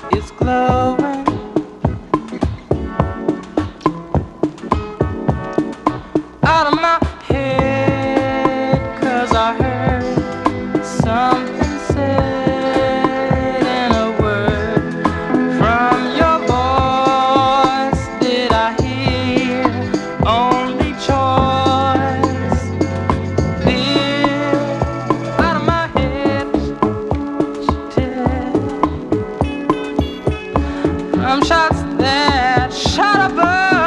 is glowing. Out of my head, 'cause I heard something said in a word from your voice. Did I hear only choice? Dear, out of my head, dead. From shots that shot above.